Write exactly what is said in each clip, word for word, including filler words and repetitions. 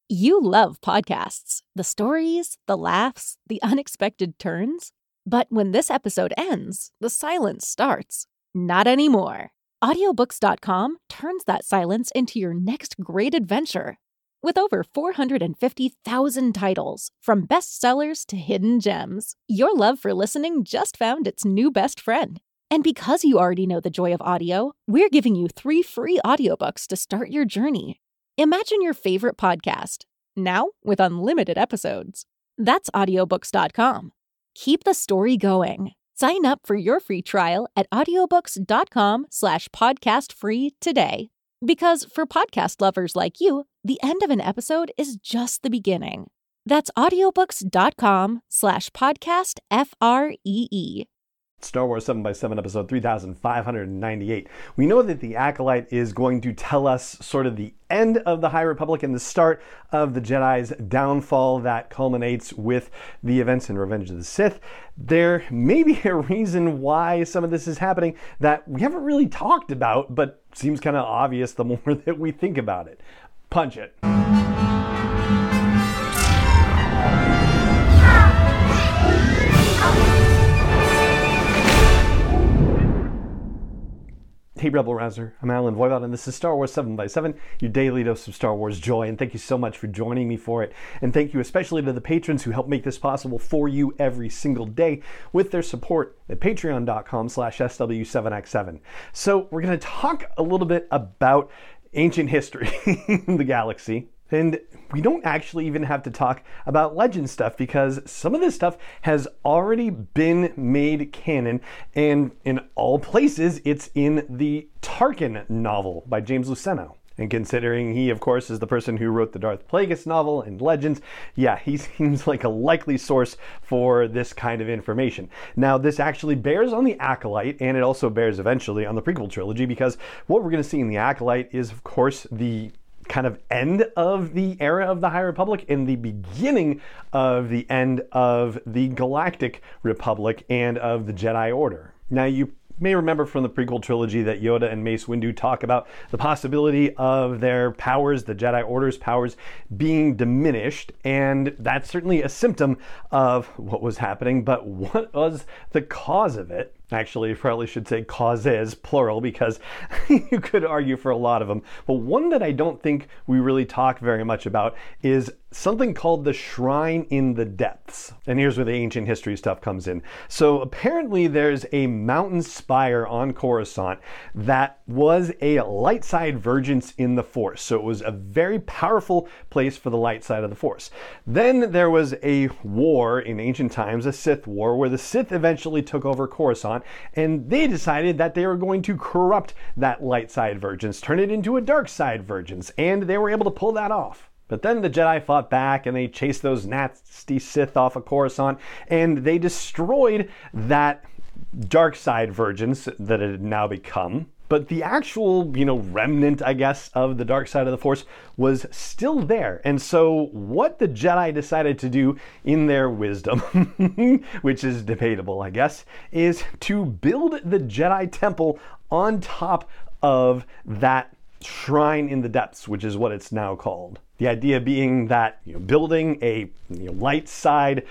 You love podcasts, the stories, the laughs, the unexpected turns. But when this episode ends, the silence starts. Not anymore. Audiobooks dot com turns that silence into your next great adventure. With over four hundred fifty thousand titles, from bestsellers to hidden gems, your love for listening just found its new best friend. And because you already know the joy of audio, we're giving you three free audiobooks to start your journey. Imagine your favorite podcast, now with unlimited episodes. That's audiobooks dot com. Keep the story going. Sign up for your free trial at audiobooks dot com slash podcast free today. Because for podcast lovers like you, the end of an episode is just the beginning. That's audiobooks dot com slash podcast F R E E. Star Wars seven by seven episode three thousand five hundred ninety-eight. We know that the Acolyte is going to tell us sort of the end of the High Republic and the start of the Jedi's downfall that culminates with the events in Revenge of the Sith. There may be a reason why some of this is happening that we haven't really talked about, but seems kind of obvious the more that we think about it. Punch it. Hey Rebel Rouser, I'm Alan Voivod, and this is Star Wars seven by seven, your daily dose of Star Wars joy, and thank you so much for joining me for it. And thank you especially to the patrons who help make this possible for you every single day with their support at patreon dot com slash S W seven X seven. So we're going to talk a little bit about ancient history in the galaxy. And we don't actually even have to talk about legend stuff because some of this stuff has already been made canon, and in all places it's in the Tarkin novel by James Luceno. And considering he, of course, is the person who wrote the Darth Plagueis novel and Legends, yeah, he seems like a likely source for this kind of information. Now, this actually bears on the Acolyte, and it also bears eventually on the prequel trilogy, because what we're going to see in the Acolyte is, of course, the kind of end of the era of the High Republic and the beginning of the end of the Galactic Republic and of the Jedi Order. Now, you may remember from the prequel trilogy that Yoda and Mace Windu talk about the possibility of their powers, the Jedi Order's powers, being diminished, and that's certainly a symptom of what was happening, but what was the cause of it? Actually, you probably should say causes, plural, because you could argue for a lot of them. But one that I don't think we really talk very much about is something called the Shrine in the Depths. And here's where the ancient history stuff comes in. So apparently there's a mountain spire on Coruscant that was a light side vergence in the Force. So it was a very powerful place for the light side of the Force. Then there was a war in ancient times, a Sith war, where the Sith eventually took over Coruscant, and they decided that they were going to corrupt that light side vergence, turn it into a dark side vergence, and they were able to pull that off. But then the Jedi fought back and they chased those nasty Sith off of Coruscant, and they destroyed that dark side vergence that it had now become. But the actual, you know, remnant, I guess, of the dark side of the Force was still there. And so what the Jedi decided to do in their wisdom, which is debatable, I guess, is to build the Jedi Temple on top of that Shrine in the Depths, which is what it's now called. The idea being that, you know, building a you know, light side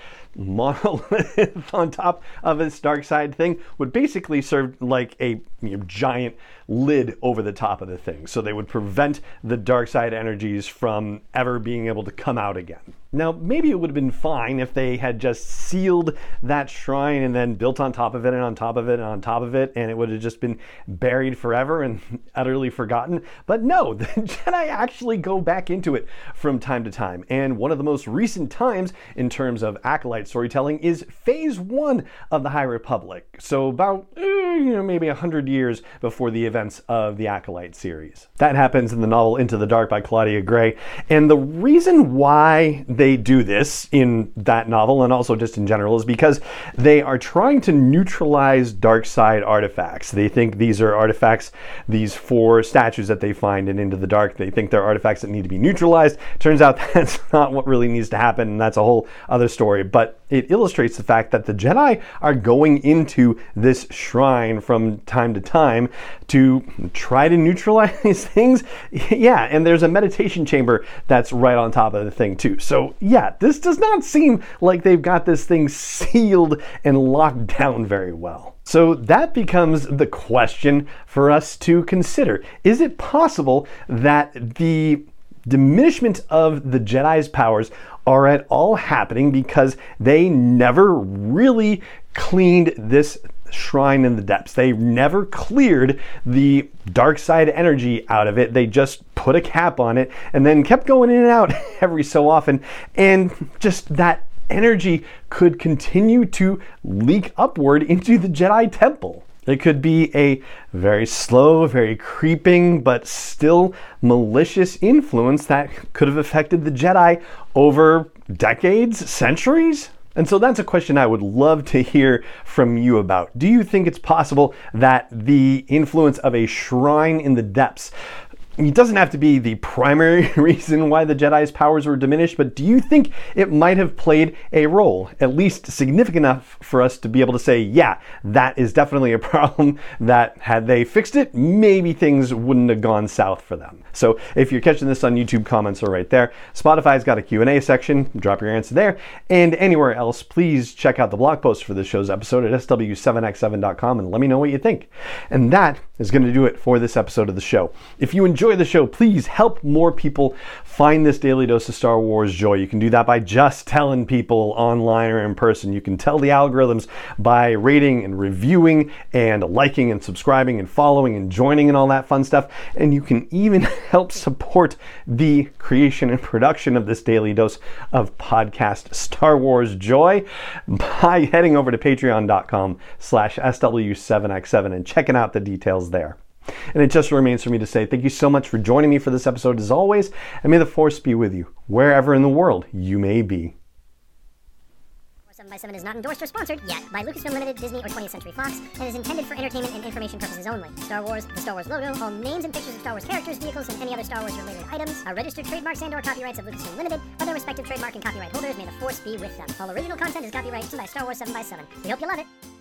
monolith on top of this dark side thing would basically serve like a you know, giant lid over the top of the thing. So they would prevent the dark side energies from ever being able to come out again. Now, maybe it would have been fine if they had just sealed that shrine and then built on top of it and on top of it and on top of it, and it would have just been buried forever and utterly forgotten. But no, the Jedi actually go back into it from time to time. And one of the most recent times in terms of Acolyte storytelling is phase one of the High Republic. So about, eh, you know, maybe a hundred years before the events of the Acolyte series. That happens in the novel Into the Dark by Claudia Gray. And the reason why they do this in that novel and also just in general is because they are trying to neutralize dark side artifacts. They think these are artifacts, these four statues that they find in Into the Dark, they think they're artifacts that need to be neutralized. Turns out that's not what really needs to happen, and that's a whole other story. But it illustrates the fact that the Jedi are going into this shrine shrine from time to time to try to neutralize things. Yeah, and there's a meditation chamber that's right on top of the thing too. So yeah, this does not seem like they've got this thing sealed and locked down very well. So that becomes the question for us to consider. Is it possible that the diminishment of the Jedi's powers are at all happening because they never really cleaned this shrine in the depths? They never cleared the dark side energy out of it. They just put a cap on it and then kept going in and out every so often. And just that energy could continue to leak upward into the Jedi Temple. It could be a very slow, very creeping, but still malicious influence that could have affected the Jedi over decades, centuries. And so that's a question I would love to hear from you about. Do you think it's possible that the influence of a shrine in the depths, it doesn't have to be the primary reason why the Jedi's powers were diminished, but do you think it might have played a role, at least significant enough for us to be able to say, yeah, that is definitely a problem that had they fixed it, maybe things wouldn't have gone south for them? So if you're catching this on YouTube, comments are right there. Spotify's got a Q and A section, drop your answer there. And anywhere else, please check out the blog post for this show's episode at S W seven X seven dot com and let me know what you think. And that is going to do it for this episode of the show. If you enjoy the show, please help more people find this daily dose of Star Wars joy. You can do that by just telling people online or in person. You can tell the algorithms by rating and reviewing and liking and subscribing and following and joining and all that fun stuff. And you can even help support the creation and production of this daily dose of podcast Star Wars joy by heading over to patreon.com slash SW7X7 and checking out the details there. And it just remains for me to say thank you so much for joining me for this episode as always, and may the Force be with you wherever in the world you may be. seven by seven is not endorsed or sponsored yet by Lucasfilm Limited, Disney, or twentieth Century Fox, and is intended for entertainment and information purposes only. Star Wars, the Star Wars logo, all names and pictures of Star Wars characters, vehicles, and any other Star Wars related items are registered trademarks and or copyrights of Lucasfilm Limited, or their respective trademark and copyright holders. May the Force be with them. All original content is copyrighted by Star Wars seven by seven. We hope you love it.